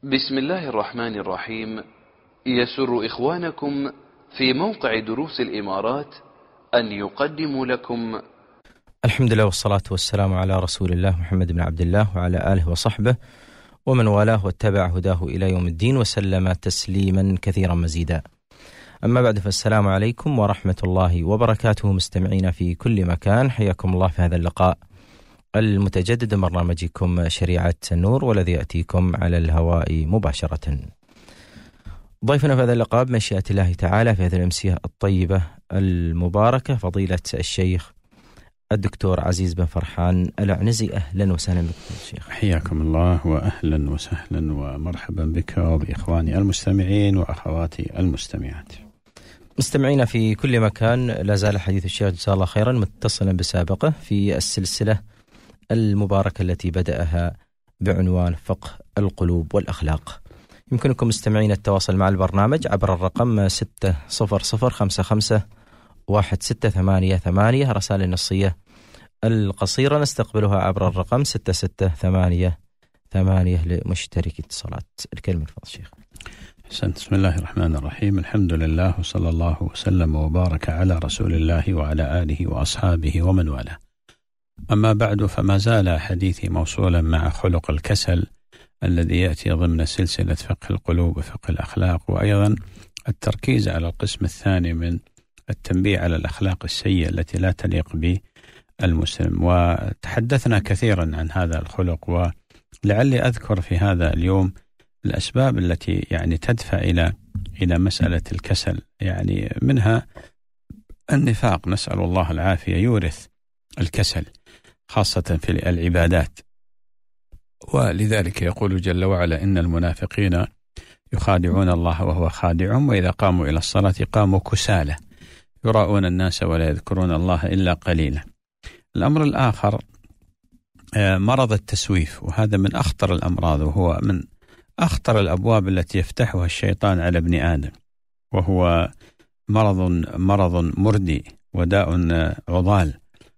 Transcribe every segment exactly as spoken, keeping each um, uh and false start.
بسم الله الرحمن الرحيم. يسر إخوانكم في موقع دروس الإمارات أن يقدموا لكم الحمد لله والصلاة والسلام على رسول الله محمد بن عبد الله وعلى آله وصحبه ومن والاه واتبع هداه إلى يوم الدين وسلم تسليما كثيرا مزيدا. أما بعد، فالسلام عليكم ورحمة الله وبركاته مستمعين في كل مكان، حياكم الله في هذا اللقاء المتجدد من برنامجكم شريعة النور، والذي يأتيكم على الهواء مباشرة. ضيفنا في هذا اللقاء بمشيئة الله تعالى في هذه الأمسية الطيبة المباركة فضيلة الشيخ الدكتور عزيز بن فرحان العنزي. أهلا وسهلا بكم الشيخ. حياكم الله وأهلا وسهلا ومرحبا بك وبإخواني المستمعين وأخواتي المستمعات. مستمعين في كل مكان، لا زال حديث الشيخ جزاه الله خيرا متصلا بسابقه في السلسلة المباركة التي بدأها بعنوان فقه القلوب والأخلاق. يمكنكم مستمعين التواصل مع البرنامج عبر الرقم ستة صفر صفر خمسة خمسة واحد ستة ثمانية ثمانية. رسائل النصية القصيرة نستقبلها عبر الرقم ستة ستة ثمانية ثمانية لمشترك اتصالات. الكلمة الفضل شيخ. حسنت. بسم الله الرحمن الرحيم. الحمد لله وصلى الله وسلم وبارك على رسول الله وعلى آله وأصحابه ومن والاه. أما بعد، فما زال حديثي موصولا مع خلق الكسل الذي يأتي ضمن سلسلة فقه القلوب وفقه الأخلاق، وأيضا التركيز على القسم الثاني من التنبيه على الأخلاق السيئة التي لا تليق بالمسلم. وتحدثنا كثيرا عن هذا الخلق، ولعلي أذكر في هذا اليوم الأسباب التي يعني تدفع إلى إلى مسألة الكسل. يعني منها النفاق، نسأل الله العافية، يورث الكسل خاصة في العبادات، ولذلك يقول جل وعلا: إن المنافقين يخادعون الله وهو خادعهم وإذا قاموا إلى الصلاة قاموا كسالى يراؤون الناس ولا يذكرون الله إلا قليلا. الأمر الآخر مرض التسويف، وهذا من أخطر الأمراض، وهو من أخطر الأبواب التي يفتحها الشيطان على ابن آدم، وهو مرض مرض مردي وداء عضال،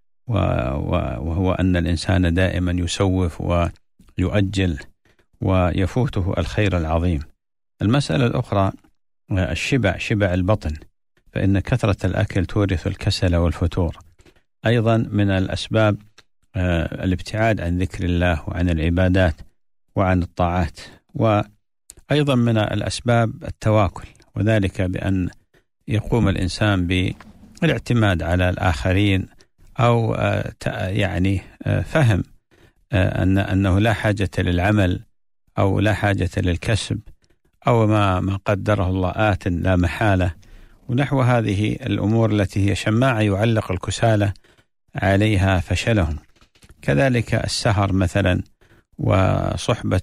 وهو أن الإنسان دائما يسوف ويؤجل ويفوته الخير العظيم. المسألة الأخرى الشبع، شبع البطن، فإن كثرة الأكل تورث الكسل والفتور. أيضا من الأسباب الابتعاد عن ذكر الله وعن العبادات وعن الطاعات. وأيضا من الأسباب التواكل، وذلك بأن يقوم الإنسان بالاعتماد على الآخرين، أو يعني فهم أن أنه لا حاجة للعمل أو لا حاجة للكسب، أو ما ما قدره الله آت لا محالة، ونحو هذه الأمور التي هي شماعة يعلق الكسالى عليها فشلهم. كذلك السهر مثلا، وصحبة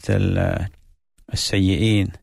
السيئين،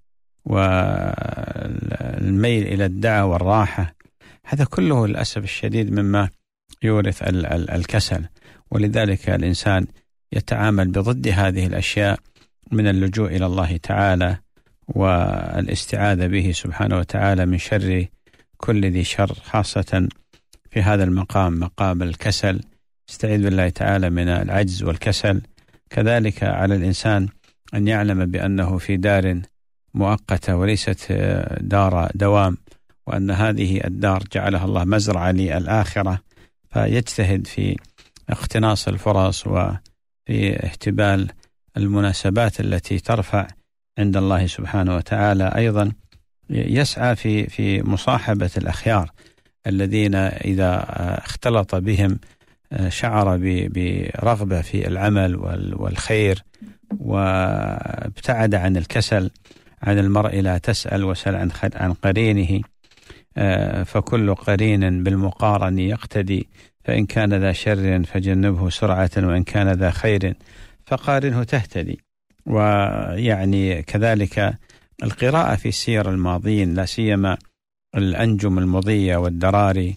والميل إلى الدعة والراحة، هذا كله للأسف الشديد مما يورث الكسل. ولذلك الإنسان يتعامل بضد هذه الأشياء من اللجوء إلى الله تعالى والاستعاذة به سبحانه وتعالى من شر كل ذي شر، خاصة في هذا المقام، مقام الكسل. استعيذ بالله تعالى من العجز والكسل. كذلك على الإنسان أن يعلم بأنه في دار مؤقتة وليست دار دوام، وأن هذه الدار جعلها الله مزرعة للآخرة، فيجتهد في اقتناص الفرص وفي احتبال المناسبات التي ترفع عند الله سبحانه وتعالى. أيضا يسعى في في مصاحبة الأخيار الذين إذا اختلط بهم شعر برغبة في العمل والخير، وابتعد عن الكسل. عن المرء لا تسأل وسل عن عن قرينه، فكل قرين بالمقارن يقتدي، فإن كان ذا شر فجنبه سرعة وإن كان ذا خير فقارنه تهتدي. ويعني كذلك القراءة في سير الماضين، لا سيما الأنجم المضية والدراري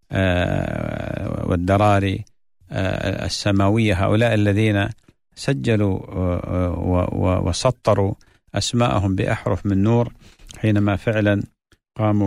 والدراري السماوية، هؤلاء الذين سجلوا وسطروا أسماءهم بأحرف من نور، حينما فعلا قاموا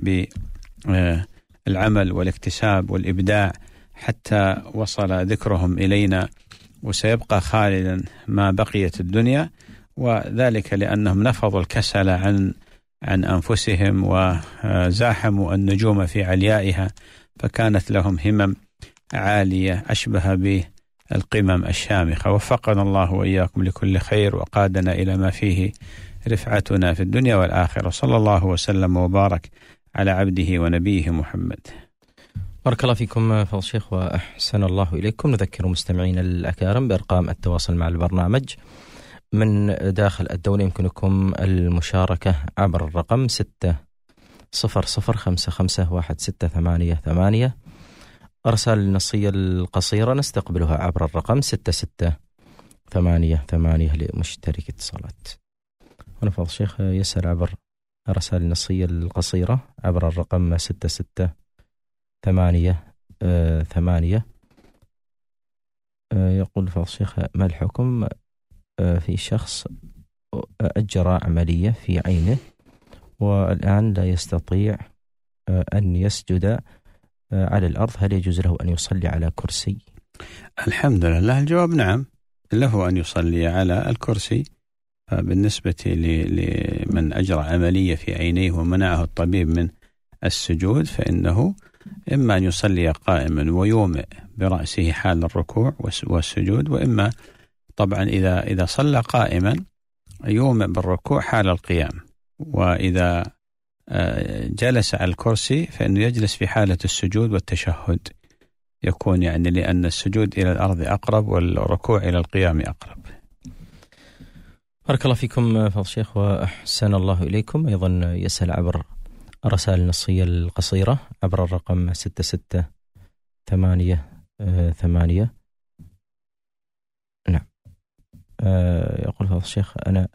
بالعمل والاكتساب والإبداع حتى وصل ذكرهم إلينا، وسيبقى خالدا ما بقيت الدنيا. وذلك لأنهم نفضوا الكسل عن عن أنفسهم وزاحموا النجوم في عليائها، فكانت لهم همم عالية أشبه بالقمم الشامخة. وفقنا الله وإياكم لكل خير وقادنا إلى ما فيه رفعتنا في الدنيا والآخرة. صلى الله وسلم وبارك على عبده ونبيه محمد. بارك الله فيكم فضل الشيخ وأحسن الله إليكم. نذكر مستمعين الأكارم بأرقام التواصل مع البرنامج من داخل الدولة. يمكنكم المشاركة عبر الرقم ستة صفر صفر خمسة خمسة واحد ستة ثمانية ثمانية. الرسائل النصية القصيرة نستقبلها عبر الرقم ستة ستة ثمانية ثمانية لمشترك اتصالات. هنا فضل الشيخ يسأل عبر الرسائل النصية القصيرة عبر الرقم ستة ستة ثمانية آه ثمانية. آه يقول فضل الشيخ: ما الحكم آه في شخص أجرى عملية في عينه والآن لا يستطيع آه أن يسجد آه على الأرض، هل يجوز له أن يصلي على كرسي؟ الحمد لله، الجواب نعم، له أن يصلي على الكرسي. بالنسبة لمن أجرى عملية في عينيه ومنعه الطبيب من السجود، فإنه إما أن يصلي قائما ويومئ برأسه حال الركوع والسجود، وإما طبعا إذا إذا صلى قائما يومئ بالركوع حال القيام، وإذا جلس على الكرسي فإنه يجلس في حالة السجود والتشهد، يكون يعني لأن السجود إلى الأرض أقرب والركوع إلى القيام أقرب. بارك الله فيكم فضل الشيخ وأحسن الله إليكم. أيضا يسأل عبر الرسائل النصية القصيرة عبر الرقم ستة ستة ثمانية ثمانية. نعم. يقول فضل الشيخ: أنا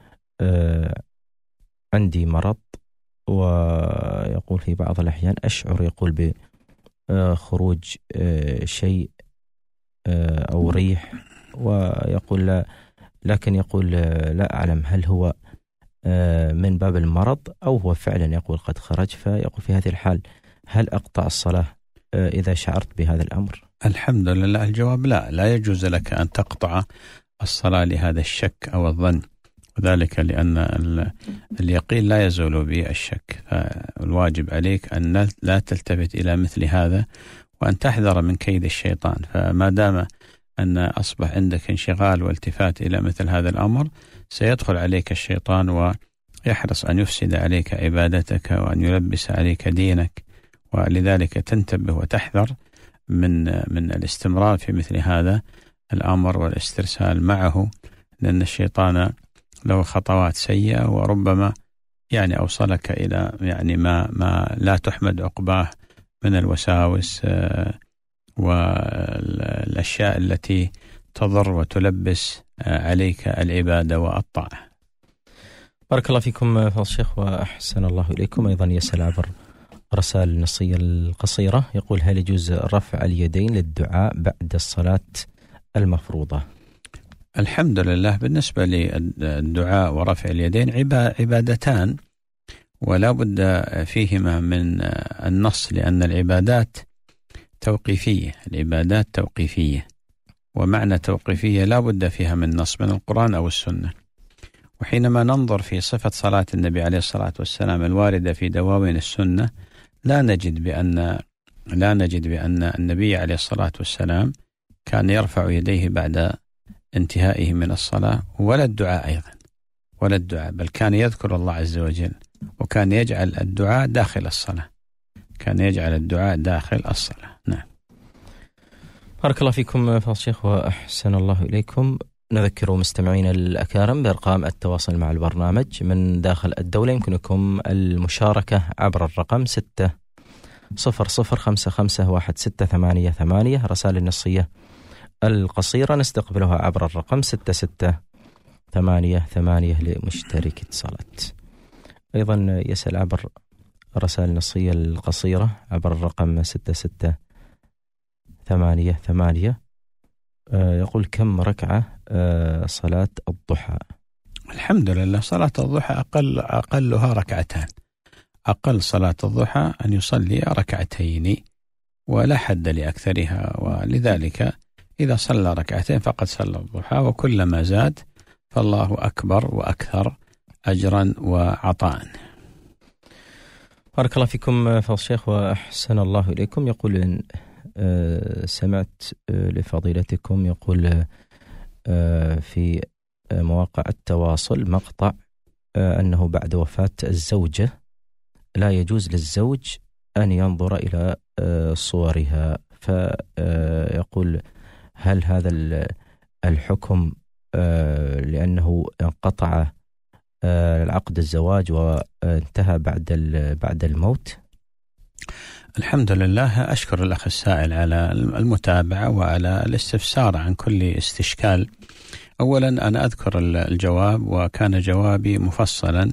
عندي مرض، ويقول في بعض الأحيان أشعر يقول بخروج شيء أو ريح، ويقول لا، لكن يقول لا أعلم هل هو من باب المرض أو هو فعلا يقول قد خرج. فيقول في هذه الحال هل أقطع الصلاة إذا شعرت بهذا الأمر؟ الحمد لله، الجواب لا، لا يجوز لك أن تقطع الصلاة لهذا الشك أو الظن، وذلك لأن اليقين لا يزول به الشك. فالواجب عليك أن لا تلتفت إلى مثل هذا وأن تحذر من كيد الشيطان. فما دام أن أصبح عندك انشغال والتفات إلى مثل هذا الأمر، سيدخل عليك الشيطان ويحرص أن يفسد عليك عبادتك وأن يلبس عليك دينك، ولذلك تنتبه وتحذر من من الاستمرار في مثل هذا الأمر والاسترسال معه، لأن الشيطان له خطوات سيئة وربما يعني أوصلك إلى يعني ما ما لا تحمد عقباه من الوساوس والأشياء التي تضر وتلبس عليك العبادة والطاعة. بارك الله فيكم فضل الشيخ وأحسن الله إليكم. أيضا يسأل عبر رسائل النصية القصيرة، يقول: هل يجوز رفع اليدين للدعاء بعد الصلاة المفروضة؟ الحمد لله، بالنسبة للدعاء ورفع اليدين عبادتان ولا بد فيهما من النص، لأن العبادات توقيفية، العبادات توقيفية، ومعنى توقيفية لا بد فيها من نص من القرآن أو السنة. وحينما ننظر في صفة صلاة النبي عليه الصلاة والسلام الواردة في دواوين السنة، لا نجد بأن لا نجد بأن النبي عليه الصلاة والسلام كان يرفع يديه بعد انتهائه من الصلاة، ولا الدعاء أيضا، ولا الدعاء، بل كان يذكر الله عز وجل، وكان يجعل الدعاء داخل الصلاة، كان يجعل الدعاء داخل الصلاة. نعم. بارك الله فيكم فضل الشيخ وأحسن الله إليكم. نذكر مستمعين الأكارم بأرقام التواصل مع البرنامج من داخل الدولة. يمكنكم المشاركة عبر الرقم ستة صفر صفر خمسة خمسة واحد ستة ثمانية ثمانية. رسائل النصية القصيرة نستقبلها عبر الرقم ستة ستة ثمانية ثمانية لمشترك اتصالات. أيضا يسأل عبر الرسائل النصية القصيرة عبر الرقم ستة ستة ثمانية ثمانية. يقول: كم ركعة صلاة الضحى؟ الحمد لله، صلاة الضحى أقل أقلها ركعتان، أقل صلاة الضحى أن يصلي ركعتين ولا حد لأكثرها، ولذلك إذا صلى ركعتين فقد صلى الضحى، وكلما زاد فالله أكبر وأكثر أجرا وعطاء. بارك الله فيكم فضل الشيخ وأحسن الله إليكم. يقول إن سمعت لفضيلتكم يقول في مواقع التواصل مقطع أنه بعد وفاة الزوجة لا يجوز للزوج أن ينظر إلى صورها، فيقول هل هذا الحكم لأنه انقطع العقد الزواج وانتهى بعد بعد الموت؟ الحمد لله، أشكر الأخ السائل على المتابعة وعلى الاستفسار عن كل استشكال. أولا أنا أذكر الجواب وكان جوابي مفصلا.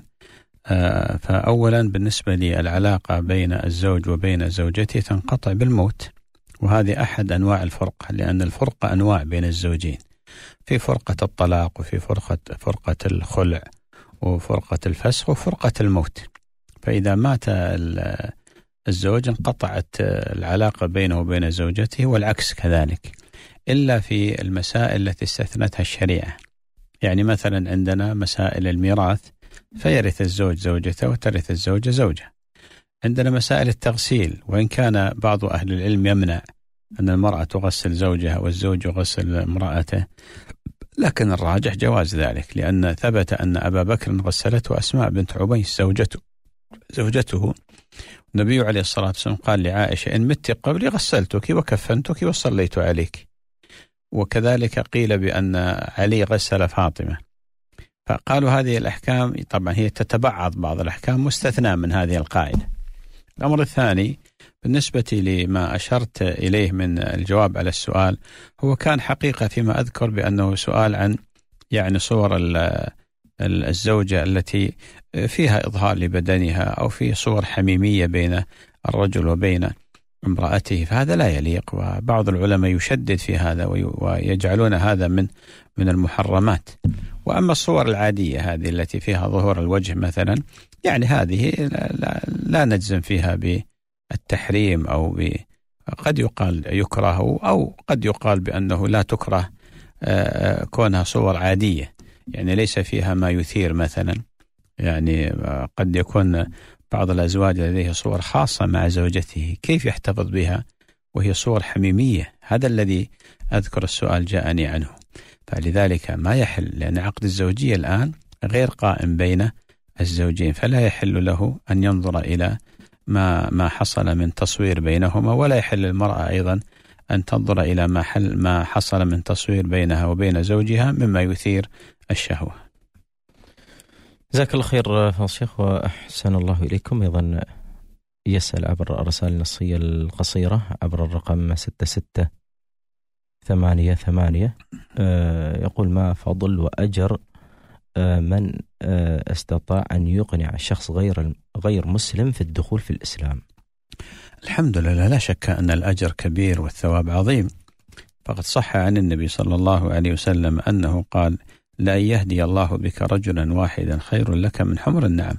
فأولا بالنسبة لي العلاقة بين الزوج وبين زوجته تنقطع بالموت، وهذه أحد أنواع الفرقة، لأن الفرقة أنواع بين الزوجين، في فرقة الطلاق وفي فرقة فرقة الخلع وفرقة الفسخ وفرقة الموت. فإذا مات الزوج انقطعت العلاقة بينه وبين زوجته، والعكس كذلك، إلا في المسائل التي استثنتها الشريعة. يعني مثلا عندنا مسائل الميراث فيرث الزوج زوجته وترث الزوجة زوجة. عندنا مسائل التغسيل، وإن كان بعض أهل العلم يمنع أن المرأة تغسل زوجها والزوج يغسل امرأته، لكن الراجح جواز ذلك، لأن ثبت أن أبا بكر غسلته أسماء بنت عبيس زوجته زوجته النبي عليه الصلاة والسلام قال لعائشة إن مت قبلي غسلتك وكفنتك وصليت عليك. وكذلك قيل بأن علي غسل فاطمة. فقالوا هذه الأحكام طبعا هي تتبعض، بعض الأحكام مستثنى من هذه القاعدة. الأمر الثاني بالنسبة لما أشرت إليه من الجواب على السؤال، هو كان حقيقة فيما أذكر بأنه سؤال عن يعني صور الزوجة التي فيها إظهار لبدنها أو في صور حميمية بين الرجل وبين امرأته، فهذا لا يليق. وبعض العلماء يشدد في هذا ويجعلون هذا من من المحرمات. وأما الصور العادية هذه التي فيها ظهور الوجه مثلا، يعني هذه لا, لا نجزم فيها بالتحريم، أو قد يقال يكره، أو قد يقال بأنه لا تكره كونها صور عادية، يعني ليس فيها ما يثير مثلا. يعني قد يكون بعض الأزواج لديه صور خاصة مع زوجته، كيف يحتفظ بها وهي صور حميمية؟ هذا الذي أذكر السؤال جاءني عنه. فلذلك ما يحل، لأن عقد الزوجية الآن غير قائم بين الزوجين، فلا يحل له أن ينظر إلى ما ما حصل من تصوير بينهما، ولا يحل للمرأة أيضا أن تنظر إلى ما حل ما حصل من تصوير بينها وبين زوجها مما يثير الشهوة. جزاك الله خير فضل الشيخ وأحسن الله إليكم. أيضا يسأل عبر الرسائل النصية القصيرة عبر الرقم ستة ستة ثمانية ثمانية، يقول ما فضل وأجر من استطاع أن يقنع شخص غير غير مسلم في الدخول في الإسلام؟ الحمد لله، لا شك أن الأجر كبير والثواب عظيم. فقد صح عن النبي صلى الله عليه وسلم أنه قال لأن يهدي الله بك رجلا واحدا خير لك من حمر النعم.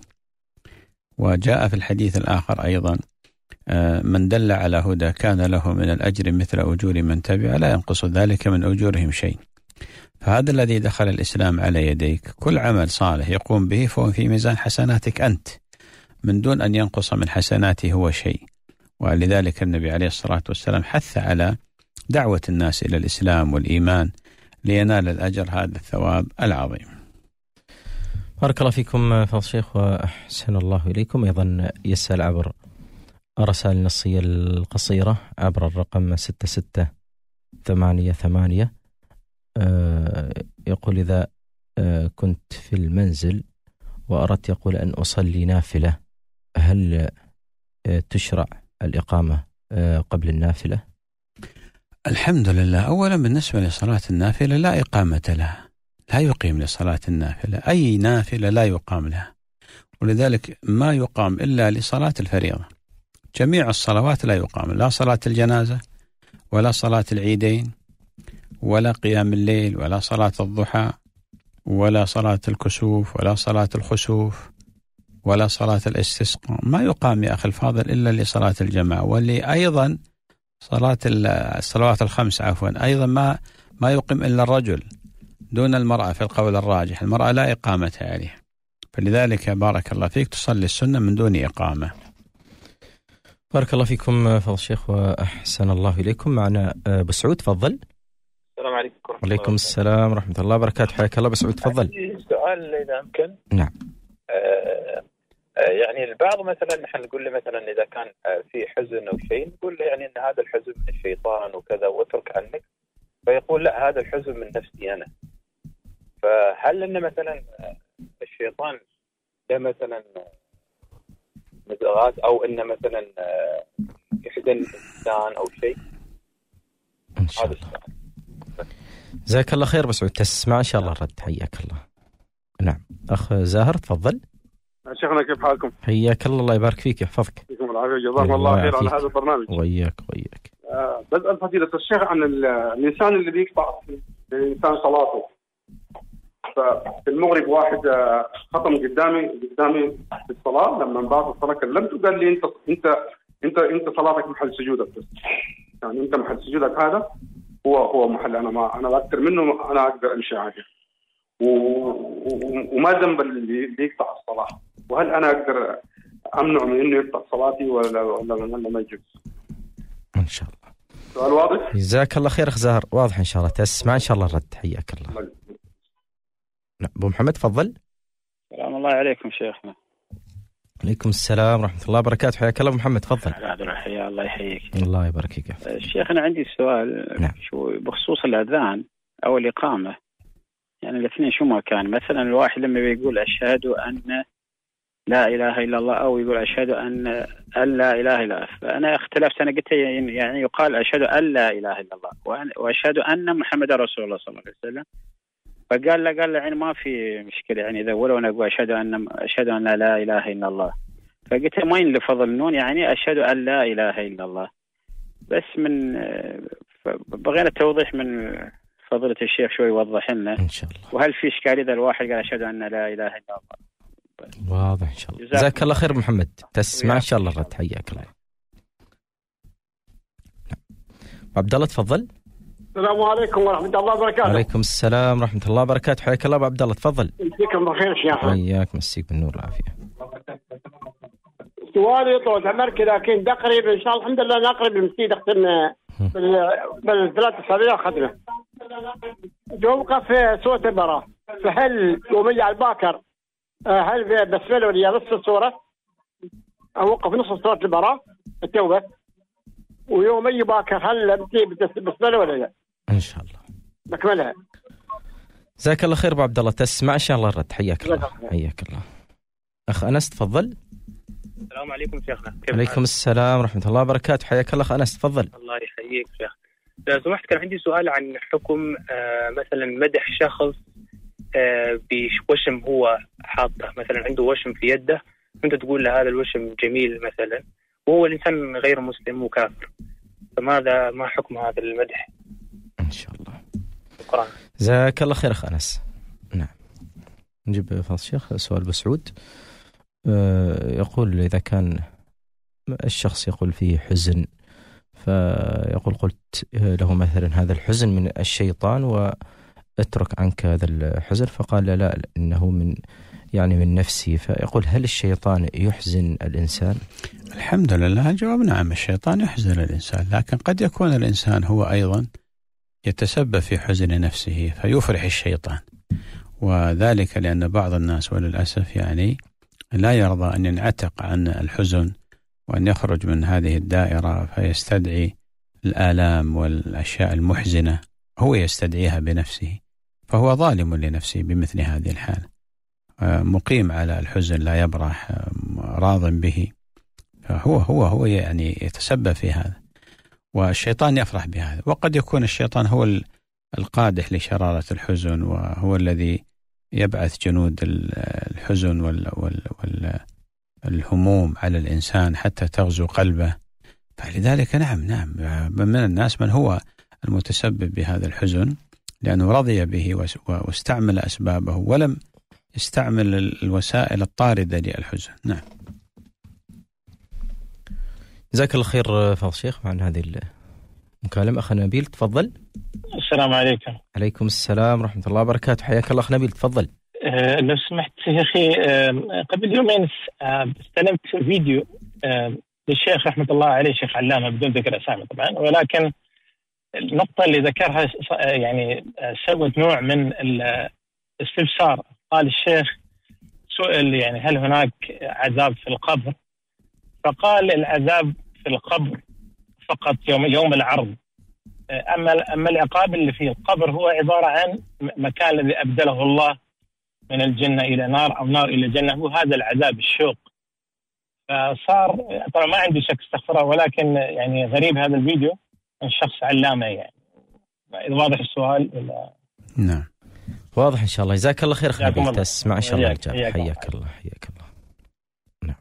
وجاء في الحديث الآخر أيضا من دل على هدى كان له من الأجر مثل أجور من تبع لا ينقص ذلك من أجورهم شيء. فهذا الذي دخل الإسلام على يديك، كل عمل صالح يقوم به فهو في ميزان حسناتك أنت، من دون أن ينقص من حسناته هو شيء. ولذلك النبي عليه الصلاة والسلام حث على دعوة الناس إلى الإسلام والإيمان لينال الأجر هذا الثواب العظيم. بارك الله فيكم فضل الشيخ وأحسن الله إليكم. أيضا يسأل عبر الرسائل النصية القصيرة عبر الرقم ستة ستة ثمانية ثمانية، يقول إذا كنت في المنزل وأردت يقول أن أصلي نافلة، هل تشرع الإقامة قبل النافلة؟ الحمد لله. أولا بالنسبة لصلاة النافلة لا إقامة لها، لا يقيم لصلاة النافلة، أي نافلة لا يقام لها، ولذلك ما يقام إلا لصلاة الفريضة. جميع الصلوات لا يقام، لا صلاة الجنازة ولا صلاة العيدين ولا قيام الليل ولا صلاة الضحى ولا صلاة الكسوف ولا صلاة الخسوف ولا صلاة الاستسقاء، ما يقام يا أخي الفاضل إلا لصلاة الجماعة. واللي أيضا صلاة الصلوات الخمس عفوا أيضا ما ما يقيم إلا الرجل دون المرأة في القول الراجح. المرأة لا إقامة عليها، فلذلك بارك الله فيك تصلي السنة من دون إقامة. بارك الله فيكم فضل الشيخ وأحسن الله إليكم. معنا أبو سعود، تفضل. السلام عليكم ورحمة الله. وعليكم السلام ورحمة الله وبركاته، حياك الله. أبو سعود تفضل. سؤال إذا أمكن. نعم. آه آه يعني البعض مثلا نحن نقول له مثلا إذا كان آه في حزن أو شيء نقول له يعني أن هذا الحزن من الشيطان وكذا واترك عنك، فيقول لا هذا الحزن من نفسي أنا. فهل أن مثلا الشيطان ده مثلا مزاغات أو أن مثلا يحزن الإنسان أو شيء؟ إن شاء الله. جزاك الله خير. بس تسمع إن شاء الله الرد. حياك الله. نعم أخ زاهر تفضل. شيخنا كيف حالكم؟ حياك الله، الله يبارك فيك يحفظك. يعطيكم العافية، جزاكم الله خير على هذا البرنامج. وياك وياك. آه بسأل فضيلة الشيخ عن الإنسان اللي بيقطع الإنسان صلاته. ففي المغرب واحد ختم قدامي قدامي في الصلاة، لما انبعث الصلاة كلمته وقال لي أنت أنت أنت أنت صلاتك محل سجودك بس، يعني أنت محل سجودك هذا هو هو محل، أنا ما أنا أكثر منه أنا أقدر أمشي عادي. وما ذنب اللي يقطع الصلاة، وهل أنا أقدر أمنع من إنه يقطع صلاتي ولا ولا ولا ما يجوز؟ إن شاء الله. سؤال واضح؟ جزاك الله خير أخ زهر، واضح إن شاء الله. تسمع إن شاء الله الرد. حياك الله. نعم أبو محمد تفضل. السلام الله عليكم شيخنا. عليكم السلام ورحمة الله وبركاته، حياك الله أبو محمد تفضل. حيا الله يحييك. الله يبارك فيك. الشيخ أنا عندي سؤال. نعم. شو بخصوص الأذان أو الإقامة، يعني الاثنين شو ما كان، مثلا الواحد لما بيقول أشهد أن لا إله إلا الله أو يقول أشهد أن أن لا إله إلا الله، فأنا اختلفت، أنا قلت يعني يقال أشهد أن لا إله إلا الله وأشهد أن محمد رسول الله صلى الله عليه وسلم، فقال له قال له يعني ما في مشكلة، يعني إذا ولو أنا أقول أشهد أن أشهد أن لا إله إلا الله، فقلت ما ينلفظ النون، يعني أشهد أن لا إله إلا الله بس. من بغينا التوضيح من فضيلة الشيخ شوي يوضح لنا إن شاء الله. وهل في إشكال إذا الواحد قال أشهد أن لا إله إلا الله؟ واضح إن شاء الله. جزاك الله خير محمد، تسمع إن شاء الله الرد. حياك الله. عبد الله تفضل. السلام عليكم ورحمة الله وبركاته. وعليكم السلام ورحمة الله وبركاته، حياك الله أبو عبد الله تفضل. يجزيكم بخير شيخ. حياك مسيك بالنور والعافية. سؤالي طول عمرك لكن تقريبا إن شاء الله الحمد لله نقرب المسجد أختمنا بالثلاث أسابيع أخذنا. جوقة في سورة البراءة، فهل يوم يجعل باكر هل بسمله ولا نص السورة أوقف نص سورة البراءة التوبة، ويوم يجي باكر هل بسمله ولا لا؟ إن شاء الله نكملها. جزاك الله خير أبو عبد الله، تسمع إن شاء الله الرد. حياك الله. حياك الله. أخ أنس تفضل. السلام عليكم شيخنا. عليكم السلام ورحمة الله وبركاته، حياك الله أخ أنس تفضل. الله يحييك شيخ. لو سمحت كان عندي سؤال عن حكم آه مثلا مدح شخص آه بوشم هو حاطه، مثلا عنده وشم في يده أنت تقول له هذا الوشم جميل مثلا وهو الإنسان غير مسلم وكافر، فماذا ما حكم هذا المدح؟ إن شاء الله. شكرا. جزاك الله خير أخ أنس. نعم نجيب فضل الشيخ سؤال بسعود. يقول إذا كان الشخص يقول فيه حزن فيقول قلت له مثلا هذا الحزن من الشيطان واترك عنك هذا الحزن، فقال لا, لا إنه من يعني من نفسي، فيقول هل الشيطان يحزن الإنسان؟ الحمد لله الجواب نعم، الشيطان يحزن الإنسان، لكن قد يكون الإنسان هو أيضا يتسبب في حزن نفسه فيفرح الشيطان، وذلك لأن بعض الناس وللأسف يعني لا يرضى أن ينعتق عن الحزن وأن يخرج من هذه الدائرة، فيستدعي الآلام والأشياء المحزنة هو يستدعيها بنفسه، فهو ظالم لنفسه بمثل هذه الحالة، مقيم على الحزن لا يبرح راض به، فهو هو هو يعني يتسبب في هذا، والشيطان يفرح بهذا. وقد يكون الشيطان هو القادح لشرارة الحزن، وهو الذي يبعث جنود الحزن والهموم على الإنسان حتى تغزو قلبه. فلذلك نعم نعم من الناس من هو المتسبب بهذا الحزن لأنه رضي به واستعمل أسبابه ولم يستعمل الوسائل الطاردة للحزن. نعم. جزاك الله خير فضل الشيخ عن هذه المكالمة. أخ نبيل تفضل. السلام عليكم. عليكم السلام ورحمة الله وبركاته. حياك الله أخ نبيل، تفضل. أه لو سمحت يا أخي، أه قبل يومين استلمت فيديو أه للشيخ رحمة الله عليه، شيخ علامة بدون ذكر أسامي طبعا، ولكن النقطة اللي ذكرها يعني سوت نوع من الاستفسار. قال الشيخ سئل يعني هل هناك عذاب في القبر، فقال العذاب في القبر فقط يوم يوم العرض، أما أما العقاب اللي في القبر هو عبارة عن مكان الذي أبدله الله من الجنة إلى نار أو نار إلى جنة، وهذا العذاب الشوق. فصار طبعا ما عندي شك استغفره، ولكن يعني غريب هذا الفيديو من شخص علامة، يعني إذا واضح السؤال ولا؟ نعم واضح إن شاء الله. جزاك الله خير أخ نبيل، تسمع إن شاء الله الإجابة. حياك الله حياك الله. نعم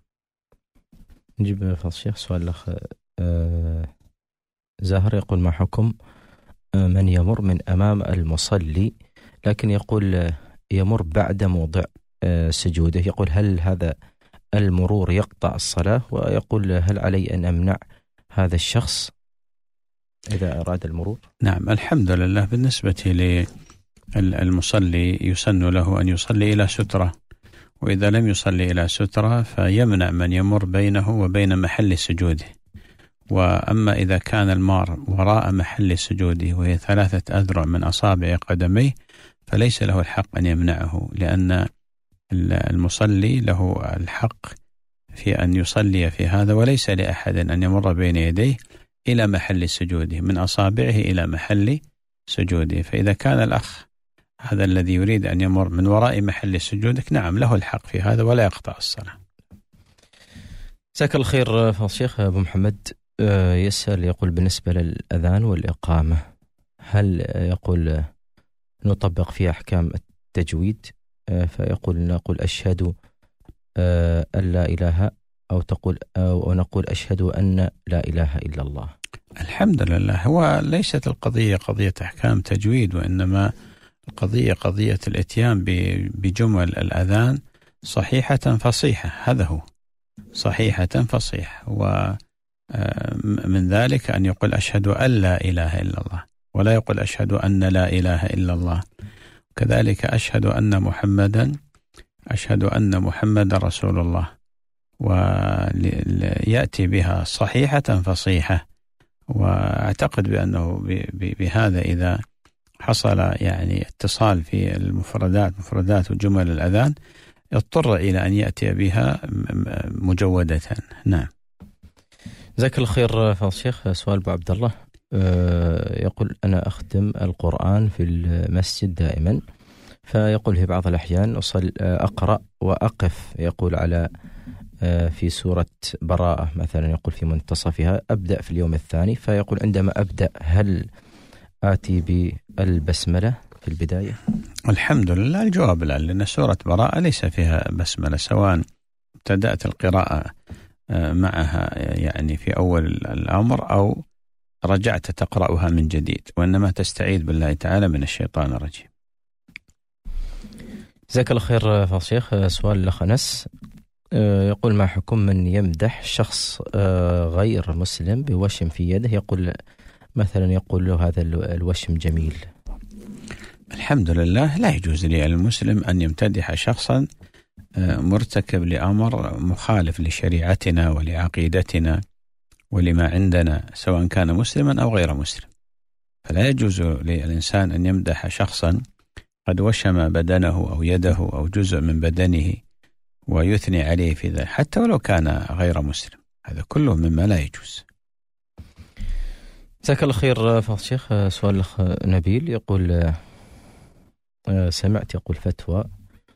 نجيب فضل الشيخ سؤال الأخ آه زاهر، يقول ما حكم من يمر من أمام المصلي لكن يقول يمر بعد موضع سجوده، يقول هل هذا المرور يقطع الصلاة؟ ويقول هل علي أن أمنع هذا الشخص إذا أراد المرور؟ نعم الحمد لله. بالنسبة للمصلي يسن له أن يصلي إلى سترة، وإذا لم يصلي إلى سترة فيمنع من يمر بينه وبين محل سجوده. وأما إذا كان المار وراء محل سجوده وهي ثلاثة أذرع من أصابع قدميه فليس له الحق أن يمنعه، لأن المصلي له الحق في أن يصلي في هذا، وليس لأحد أن يمر بين يديه إلى محل سجوده، من أصابعه إلى محل سجوده. فإذا كان الأخ هذا الذي يريد أن يمر من وراء محل سجودك، نعم له الحق في هذا ولا يقطع الصلاة. جزاك الله خير فضل الشيخ. أبو محمد يسأل يقول بالنسبة للأذان والإقامة، هل يقول نطبق فيها أحكام التجويد؟ فيقول نقول أشهد أن لا إله أو تقول أو نقول أشهد أن لا إله إلا الله. الحمد لله. هو ليست القضية قضية أحكام تجويد، وإنما القضية قضية الإتيان بجمل الأذان صحيحة فصيحة، هذا هو صحيحة فصيحة. ومن ذلك أن يقول أشهد أن لا إله إلا الله، ولا يقول أشهد أن لا إله إلا الله. كذلك أشهد أن محمدا أشهد أن محمد رسول الله، ويأتي بها صحيحة فصيحة. وأعتقد بأنه بهذا إذا حصل يعني اتصال في المفردات مفردات وجمل الأذان اضطر إلى أن يأتي بها مجودة. نعم. جزاك الله خير فضل الشيخ. سؤال أبو عبد الله يقول أنا أختم القرآن في المسجد دائما، فيقول في بعض الأحيان أصل أقرأ وأقف، يقول على في سورة براءة مثلا، يقول في منتصفها أبدأ في اليوم الثاني، فيقول عندما أبدأ هل آتي بالبسملة في البداية؟ الحمد لله الجواب لا، لأن سورة براءة ليس فيها بسملة، سواء ابتدأت القراءة معها يعني في أول الأمر أو رجعت تقرأها من جديد، وإنما تستعيذ بالله تعالى من الشيطان الرجيم. جزاك الله خير فضل الشيخ. سؤال الأخ أنس يقول ما حكم من يمدح شخص غير مسلم بوشم في يده، يقول مثلا يقول له هذا الوشم جميل؟ الحمد لله لا يجوز للمسلم أن يمتدح شخصا مرتكب لأمر مخالف لشريعتنا ولعقيدتنا ولما عندنا، سواء كان مسلما أو غير مسلم. فلا يجوز للإنسان أن يمدح شخصا قد وشم بدنه أو يده أو جزء من بدنه ويثني عليه في ذلك حتى ولو كان غير مسلم، هذا كله مما لا يجوز. جزاك الله خير فضل الشيخ. سؤال الأخ نبيل يقول سمعت يقول فتوى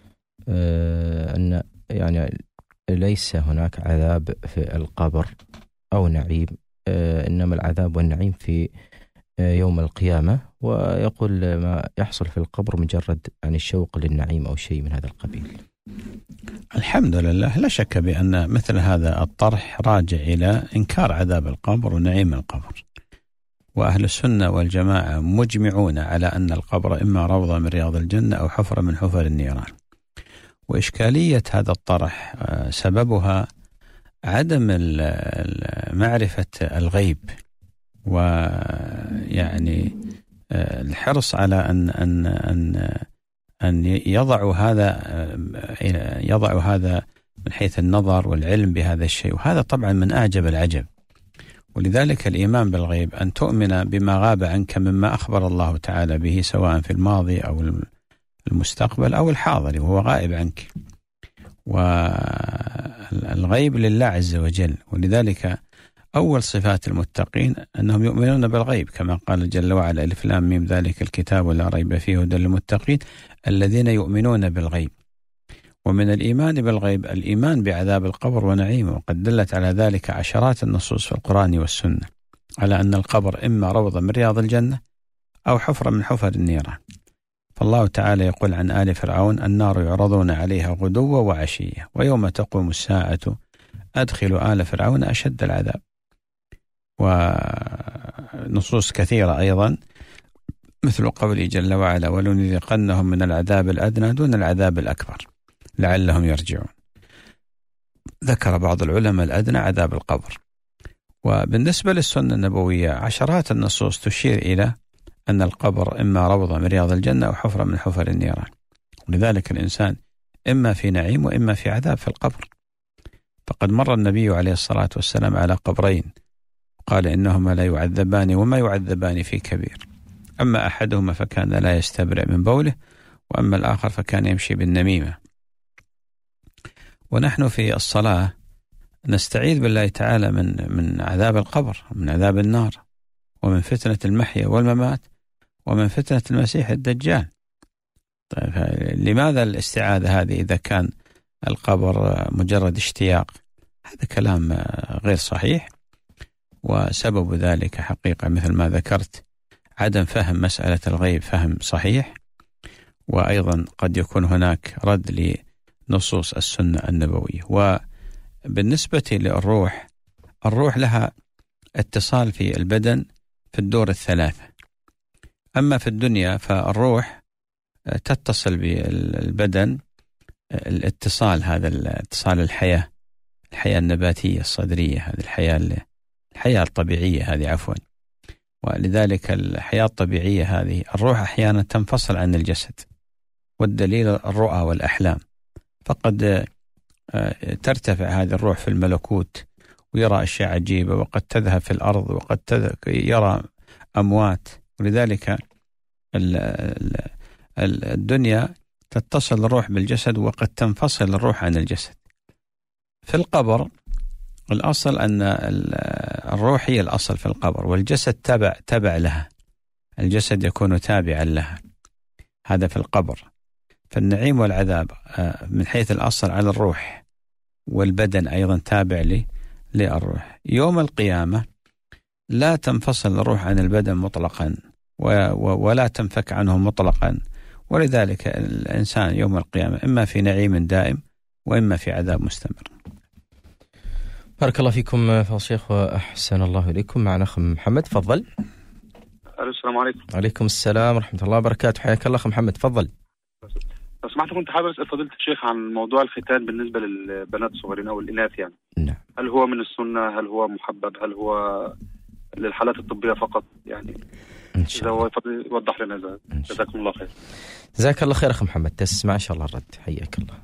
أن يعني ليس هناك عذاب في القبر أو نعيم، إنما العذاب والنعيم في يوم القيامة، ويقول ما يحصل في القبر مجرد يعني الشوق للنعيم أو شيء من هذا القبيل. الحمد لله لا شك بأن مثل هذا الطرح راجع إلى إنكار عذاب القبر ونعيم القبر، وأهل السنة والجماعة مجمعون على أن القبر إما روضة من رياض الجنة أو حفرة من حفر النيران. وإشكالية هذا الطرح سببها عدم معرفة الغيب، ويعني الحرص على أن أن أن أن يضعوا هذا يضعوا هذا من حيث النظر والعلم بهذا الشيء، وهذا طبعا من أعجب العجب. ولذلك الإيمان بالغيب أن تؤمن بما غاب عنك مما أخبر الله تعالى به، سواء في الماضي أو المستقبل أو الحاضر وهو غائب عنك. والغيب لله عز وجل، ولذلك أول صفات المتقين أنهم يؤمنون بالغيب، كما قال جل وعلا: ألف لام ميم ذلك الكتاب لا ريب فيه هدى للمتقين الذين يؤمنون بالغيب. ومن الإيمان بالغيب الإيمان بعذاب القبر ونعيمه، وقد دلت على ذلك عشرات النصوص في القرآن والسنة على أن القبر إما روضة من رياض الجنة أو حفرة من حفر النيران. فالله تعالى يقول عن آل فرعون: النار يعرضون عليها غدوا وعشية ويوم تقوم الساعة أدخلوا آل فرعون أشد العذاب. ونصوص كثيرة أيضا مثل قوله جل وعلا: ولنذيقنهم من العذاب الأدنى دون العذاب الأكبر لعلهم يرجعون. ذكر بعض العلماء الأدنى عذاب القبر. وبالنسبة للسنة النبوية عشرات النصوص تشير إلى أن القبر إما روضة من رياض الجنة أو حفرة من حفر النيران. ولذلك الإنسان إما في نعيم وإما في عذاب في القبر. فقد مر النبي عليه الصلاة والسلام على قبرين قال: إنهما لا يعذبان وما يعذبان في كبير، أما أحدهما فكان لا يستبرئ من بوله، وأما الآخر فكان يمشي بالنميمة. ونحن في الصلاة نستعيذ بالله تعالى من من عذاب القبر، من عذاب النار، ومن فتنة المحيا والممات، ومن فتنة المسيح الدجال. طيب لماذا الاستعاذة هذه إذا كان القبر مجرد اشتياق؟ هذا كلام غير صحيح، وسبب ذلك حقيقة مثل ما ذكرت عدم فهم مسألة الغيب فهم صحيح، وأيضا قد يكون هناك رد لنصوص السنة النبوية. وبالنسبة للروح، الروح لها اتصال في البدن في الدور الثلاثة. أما في الدنيا فالروح تتصل بالبدن الاتصال، هذا الاتصال الحياة الحياة النباتية الصدرية، هذه الحياة الحياة الطبيعية هذه عفوا. ولذلك الحياة الطبيعية هذه الروح أحيانا تنفصل عن الجسد، والدليل الرؤى والأحلام. فقد ترتفع هذه الروح في الملكوت ويرى أشياء عجيبة، وقد تذهب في الأرض، وقد يرى أموات. ولذلك الدنيا تتصل الروح بالجسد، وقد تنفصل الروح عن الجسد. في القبر الأصل أن الروح هي الأصل في القبر، والجسد تبع تبع لها، الجسد يكون تابعا لها، هذا في القبر. فالنعيم والعذاب من حيث الأصل على الروح، والبدن أيضا تابع لي للروح. يوم القيامة لا تنفصل الروح عن البدن مطلقا، ولا تنفك عنه مطلقا. ولذلك الإنسان يوم القيامة إما في نعيم دائم وإما في عذاب مستمر. بارك الله فيكم فضل الشيخ وأحسن الله إليكم. معنا أخ محمد، تفضل. السلام عليكم. عليكم السلام ورحمة الله وبركاته، حياك الله أخ محمد، تفضل. لو سمحت كنت حابب أسأل فضيلة الشيخ عن موضوع الختان بالنسبة للبنات الصغيرين أو الإناث يعني. نعم. هل هو من السنة؟ هل هو محبب؟ هل هو للحالات الطبية فقط يعني؟ إذا هو يوضح لنا ذلك جزاكم الله خير. جزاك الله خير أخ محمد، تسمع إن شاء الله الرد، حياك الله.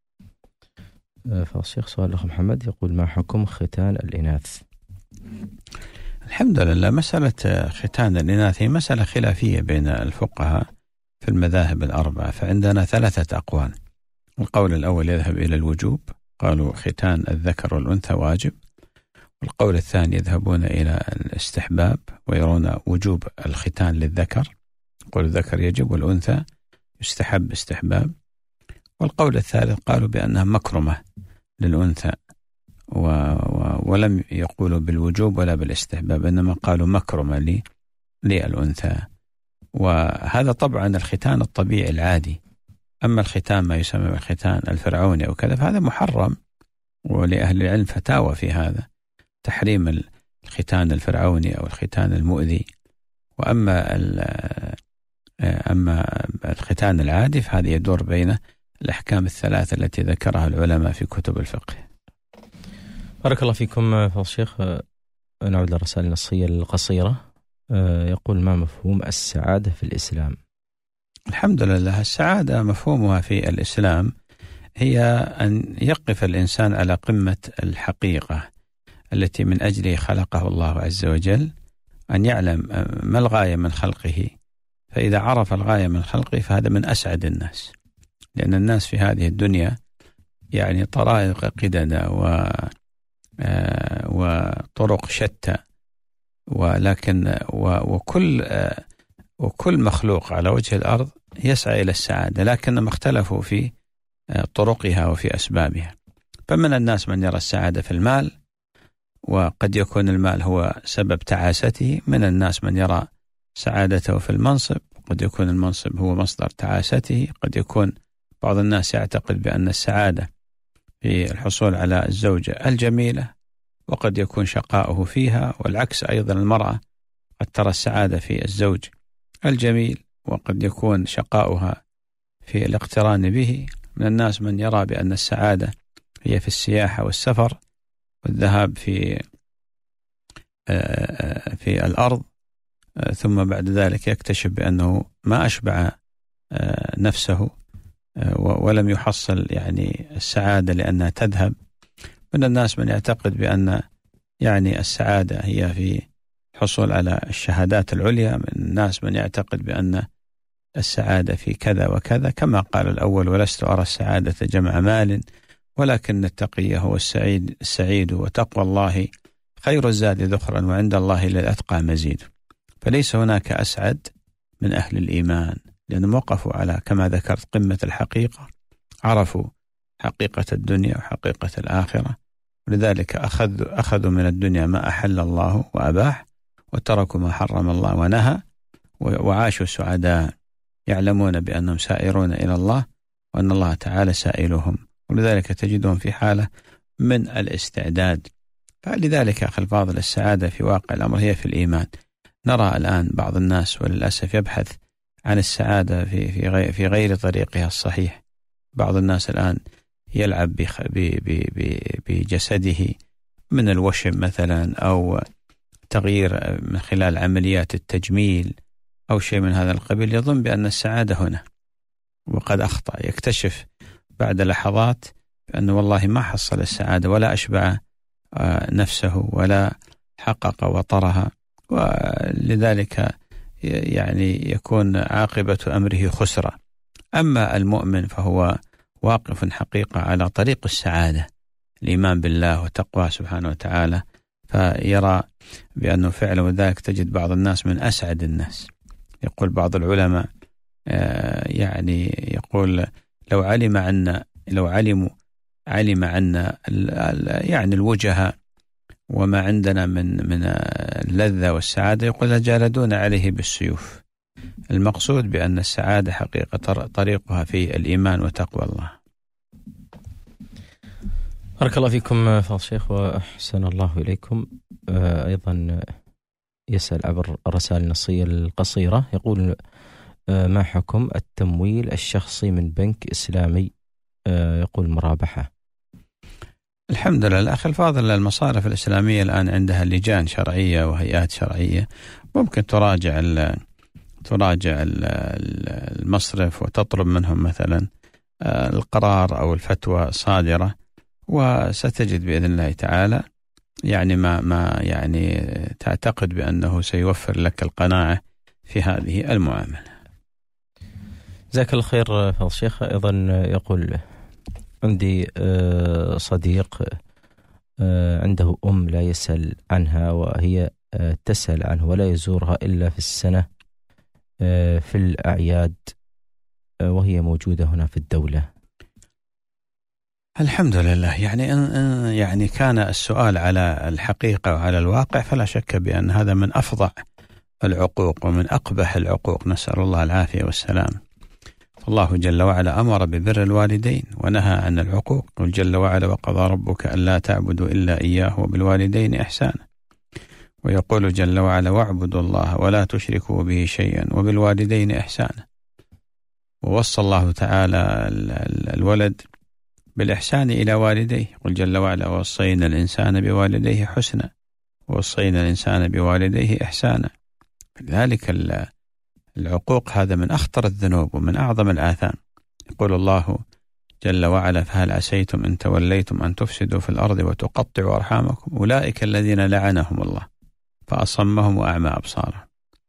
فالشيخ سؤال أخ محمد يقول: ما حكم ختان الإناث؟ الحمد لله، مسألة ختان الإناث هي مسألة خلافية بين الفقهاء في المذاهب الأربعة، فعندنا ثلاثة أقوال. القول الأول يذهب إلى الوجوب، قالوا ختان الذكر والأنثى واجب. والقول الثاني يذهبون إلى الاستحباب ويرون وجوب الختان للذكر، قول الذكر يجب والأنثى يستحب استحباب. والقول الثالث قالوا بأنها مكرمة للأنثى، و و ولم يقولوا بالوجوب ولا بالاستحباب، إنما قالوا مكرمة لي للأنثى. وهذا طبعا الختان الطبيعي العادي. أما الختان ما يسمى بالختان الفرعوني أو كذا فهذا محرم، ولأهل العلم فتاوى في هذا، تحريم الختان الفرعوني أو الختان المؤذي. وأما أما الختان العادي فهذا يدور بين الأحكام الثلاثة التي ذكرها العلماء في كتب الفقه. بارك الله فيكم فضل الشيخ. نعود للرسائل النصية القصيرة. يقول: ما مفهوم السعادة في الإسلام؟ الحمد لله، السعادة مفهومها في الإسلام هي أن يقف الإنسان على قمة الحقيقة التي من أجله خلقه الله عز وجل، أن يعلم ما الغاية من خلقه، فإذا عرف الغاية من خلقه فهذا من أسعد الناس، لأن الناس في هذه الدنيا يعني طرائق قددة و وطرق شتى، ولكن وكل وكل مخلوق على وجه الأرض يسعى إلى السعادة، لكنهم اختلفوا في طرقها وفي أسبابها. فمن الناس من يرى السعادة في المال، وقد يكون المال هو سبب تعاسته. من الناس من يرى سعادته في المنصب، قد يكون المنصب هو مصدر تعاسته. قد يكون بعض الناس يعتقد بأن السعادة في الحصول على الزوجة الجميلة، وقد يكون شقاؤه فيها، والعكس أيضا، المرأة قد ترى السعادة في الزوج الجميل، وقد يكون شقاؤها في الاقتران به. من الناس من يرى بأن السعادة هي في السياحة والسفر والذهاب في في الأرض، ثم بعد ذلك يكتشف بأنه ما أشبع نفسه ولم يحصل يعني السعادة لأنها تذهب. من الناس من يعتقد بأن يعني السعادة هي في الحصول على الشهادات العليا. من الناس من يعتقد بأن السعادة في كذا وكذا، كما قال الأول: ولست أرى السعادة جمع مال ولكن التقي هو السعيد السعيد وتقوى الله خير الزاد ذخرا وعند الله للأتقى مزيد. فليس هناك أسعد من أهل الإيمان، لأنهم وقفوا على كما ذكرت قمة الحقيقة، عرفوا حقيقة الدنيا وحقيقة الآخرة، ولذلك أخذوا أخذوا من الدنيا ما أحل الله وأباح، وتركوا ما حرم الله ونهى، وعاشوا سعداء يعلمون بأنهم سائرون إلى الله وأن الله تعالى سائلهم، ولذلك تجدهم في حالة من الاستعداد. فلذلك أخي الفاضل، السعادة في واقع الأمر هي في الإيمان. نرى الآن بعض الناس وللأسف يبحث عن السعادة في في غير في غير طريقها الصحيح. بعض الناس الآن يلعب بجسده من الوشم مثلا، أو تغيير من خلال عمليات التجميل أو شيء من هذا القبيل، يظن بأن السعادة هنا، وقد أخطأ. يكتشف بعد لحظات أنه والله ما حصل السعادة ولا أشبع نفسه ولا حقق وطرها، ولذلك يعني يكون عاقبة أمره خسرة. أما المؤمن فهو واقف حقيقة على طريق السعادة، الإيمان بالله وتقوى سبحانه وتعالى، فيرى بأنه فعلا. وذلك تجد بعض الناس من أسعد الناس. يقول بعض العلماء يعني يقول: لو علم عنا لو علموا علم عنا يعني الوجهة وما عندنا من من اللذة والسعادة، يقول لجالدون عليه بالسيوف. المقصود بأن السعادة حقيقة طريقها في الإيمان وتقوى الله. بارك الله فيكم فضل الشيخ وأحسن الله إليكم. أيضا يسأل عبر الرسائل النصية القصيرة، يقول: ما حكم التمويل الشخصي من بنك إسلامي يقول مرابحة؟ الحمد لله أخي الفاضل، المصارف الإسلامية الآن عندها لجان شرعية وهيئات شرعية، ممكن تراجع ال تراجع المصرف وتطلب منهم مثلا القرار أو الفتوى صادرة، وستجد بإذن الله تعالى يعني ما ما يعني تعتقد بأنه سيوفر لك القناعة في هذه المعاملة. جزاك الله خير فضل الشيخ. أيضا يقول: عندي صديق عنده أم لا يسأل عنها، وهي تسأل عنه ولا يزورها إلا في السنة في الأعياد، وهي موجودة هنا في الدولة. الحمد لله. يعني إن يعني كان السؤال على الحقيقة وعلى الواقع، فلا شك بأن هذا من أفظع العقوق ومن أقبح العقوق، نسأل الله العافية والسلام. الله جل وعلا أمر ببر الوالدين ونهى عن العقوق، قل جل وعلا: وقضى ربك ألا تعبدوا إلا إياه وبالوالدين إحسانا. ويقول جل وعلا: واعبدوا الله ولا تشركوا به شيئا وبالوالدين إحسانا. ووصى الله تعالى الولد بالإحسان إلى والديه، قل جل وعلا: ووصينا الإنسان بوالديه حسنا ووصينا الإنسان بوالديه إحسانا. لذلك العقوق هذا من أخطر الذنوب ومن أعظم الآثام. يقول الله جل وعلا: فهل عسيتم إن توليتم أن تفسدوا في الأرض وتقطعوا أرحامكم أولئك الذين لعنهم الله فأصمهم وأعمى أبصارهم.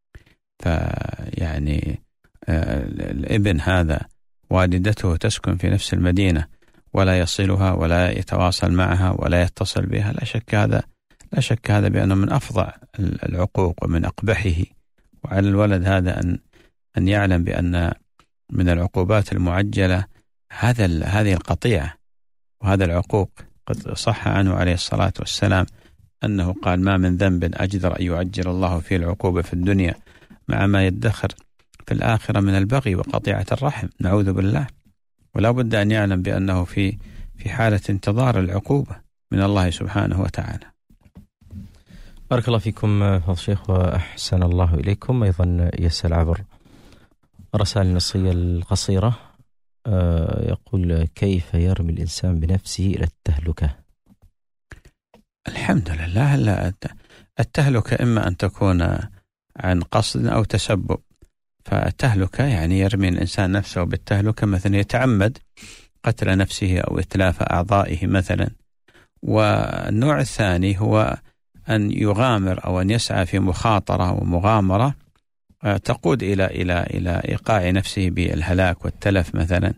فيعني الابن هذا والدته تسكن في نفس المدينة ولا يصلها ولا يتواصل معها ولا يتصل بها، لا شك هذا لا شك هذا بأنه من أفظع العقوق ومن أقبحه. وعلى الولد هذا أن أن يعلم بأن من العقوبات المعجلة هذا هذه القطيعة وهذا العقوق. قد صح عنه عليه الصلاة والسلام أنه قال: ما من ذنب أجدر أن يعجل الله فيه العقوبة في الدنيا مع ما يدخر في الآخرة من البغي وقطيعة الرحم، نعوذ بالله. ولا بد أن يعلم بأنه في في حالة انتظار العقوبة من الله سبحانه وتعالى. بارك الله فيكم فضل الشيخ وأحسن الله إليكم. أيضا يسأل عبر رسائل النصية القصيرة، يقول: كيف يرمي الإنسان بنفسه إلى التهلكة؟ الحمد لله. التهلكة إما أن تكون عن قصد أو تسبب. فالتهلكة يعني يرمي الإنسان نفسه بالتهلكة، مثلا يتعمد قتل نفسه أو إتلاف أعضائه مثلا. والنوع الثاني هو أن يغامر أو أن يسعى في مخاطرة ومغامرة تقود إلى إلى إلى إيقاع نفسه بالهلاك والتلف مثلا.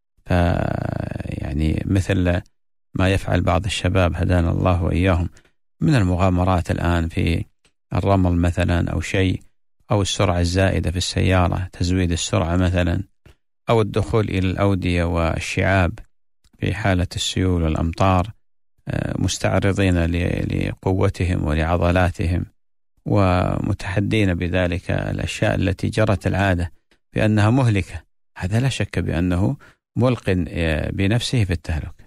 يعني مثل ما يفعل بعض الشباب هدانا الله وإياهم من المغامرات الآن في الرمل مثلا أو شيء، أو السرعة الزائدة في السيارة، تزويد السرعة مثلا، أو الدخول إلى الأودية والشعاب في حالة السيول والأمطار مستعرضين لقوتهم ولعضلاتهم ومتحدين بذلك الأشياء التي جرت العادة بأنها مهلكة. هذا لا شك بأنه ملق بنفسه في التهلك.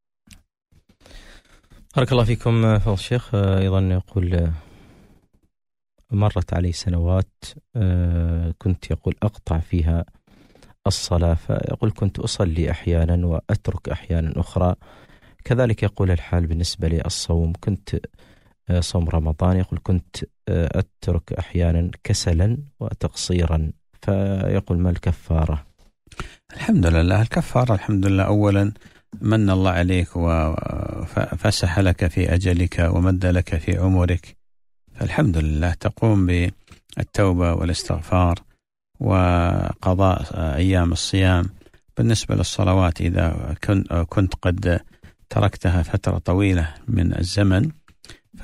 بارك الله فيكم فضل الشيخ. أيضا يقول: مرت علي سنوات كنت يقول أقطع فيها الصلاة، فيقول كنت أصلي أحيانا وأترك أحيانا أخرى. كذلك يقول الحال بالنسبة للصوم، كنت صوم رمضان يقول كنت أترك أحيانا كسلا وتقصيرا، فيقول ما الكفارة؟ الحمد لله. الكفارة الحمد لله أولا من الله عليك وفسح لك في أجلك ومد لك في عمرك، فالحمد لله تقوم بالتوبة والاستغفار وقضاء أيام الصيام. بالنسبة للصلوات إذا كنت قد تركتها فترة طويلة من الزمن ف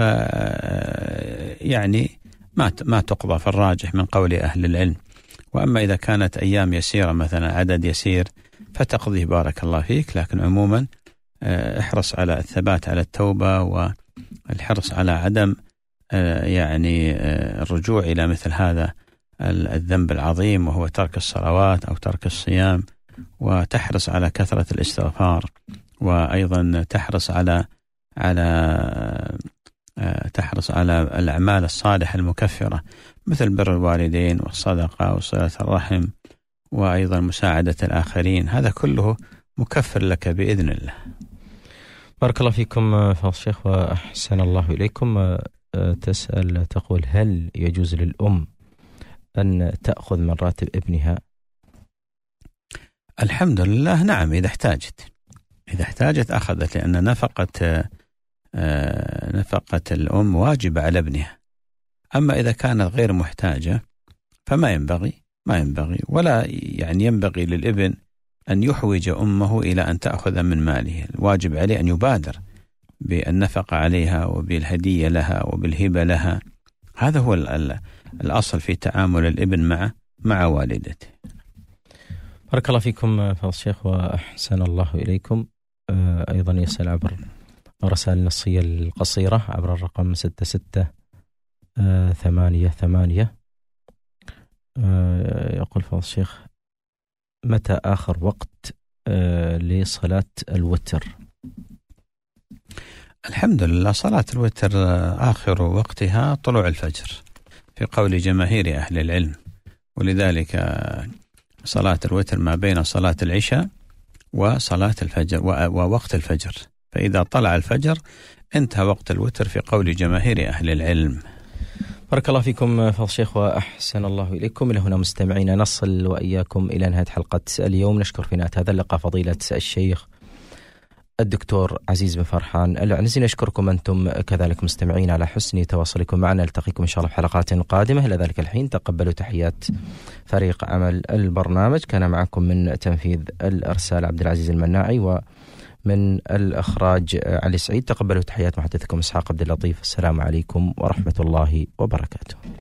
يعني ما ما تقضى في الراجح من قول أهل العلم. وأما إذا كانت أيام يسيرة مثلا عدد يسير فتقضيه بارك الله فيك. لكن عموما احرص على الثبات على التوبة والحرص على عدم يعني الرجوع إلى مثل هذا الذنب العظيم وهو ترك الصلوات أو ترك الصيام، وتحرص على كثرة الاستغفار، وأيضا تحرص على على تحرص على الأعمال الصالحة المكفرة مثل بر الوالدين والصدقة وصلة الرحم وأيضا مساعدة الآخرين. هذا كله مكفر لك بإذن الله. بارك الله فيكم فضل الشيخ وأحسن الله إليكم. تسأل تقول: هل يجوز للأم أن تأخذ من راتب ابنها؟ الحمد لله نعم، إذا احتاجت إذا احتاجت أخذت، لأن نفقة نفقة الأم واجبة على ابنها. أما إذا كانت غير محتاجة فما ينبغي ما ينبغي ولا يعني ينبغي للابن أن يحوج أمه إلى أن تأخذ من ماله. الواجب عليه أن يبادر بالنفقة عليها وبالهدية لها وبالهبة لها. هذا هو الأصل في تعامل الابن مع مع والدته. بارك الله فيكم فضل الشيخ وأحسن الله إليكم. أيضا يسأل عبر رسائل النصية القصيرة عبر الرقم ستة ستة ثمانية ثمانية. يقول فضل الشيخ: متى آخر وقت لصلاة الوتر؟ الحمد لله صلاة الوتر آخر وقتها طلوع الفجر في قول جماهير أهل العلم، ولذلك صلاة الوتر ما بين صلاة العشاء وصلاة الفجر ووقت الفجر، فإذا طلع الفجر انتهى وقت الوتر في قول جماهير أهل العلم. بارك الله فيكم فضل الشيخ وأحسن الله إليكم. إلى هنا مستمعينا نصل وإياكم إلى نهاية حلقة اليوم. نشكر في نهاية هذا اللقاء فضيلة الشيخ الدكتور عزيز بن فرحان العنزي. نشكركم أنتم كذلك مستمعين على حسن تواصلكم معنا. نلتقيكم إن شاء الله في حلقات قادمة. إلى ذلك الحين تقبلوا تحيات فريق عمل البرنامج. كان معكم من تنفيذ الإرسال عبد العزيز المناعي، ومن الإخراج علي سعيد. تقبلوا تحيات محدثكم إسحاق عبد اللطيف. السلام عليكم ورحمة الله وبركاته.